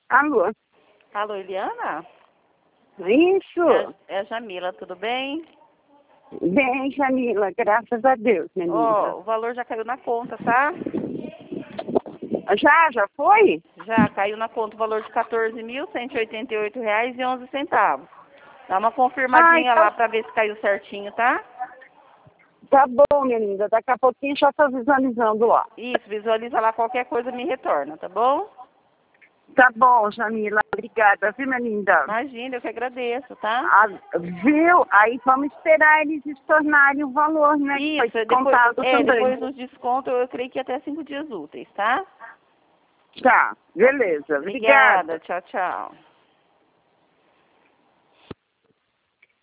Alô? Alô, Eliana? Isso? É a Jamila, tudo bem? Bem, Jamila, graças a Deus, minha linda. O valor já caiu na conta, tá? Já foi? Já caiu na conta o valor de R$ 14.188,11. Dá uma confirmadinha lá pra ver se caiu certinho, tá? Tá bom, minha linda. Daqui a pouquinho já tô visualizando lá. Isso, visualiza lá, qualquer coisa me retorna, tá bom? Tá bom, Jamila. Obrigada, viu, minha linda? Imagina, eu que agradeço, tá? Viu? Aí vamos esperar eles estornarem o valor, né? Que Isso, foi descontado também. depois dos descontos, eu creio que até 5 dias úteis, tá? Tá, beleza. Obrigada, Obrigada. tchau, tchau.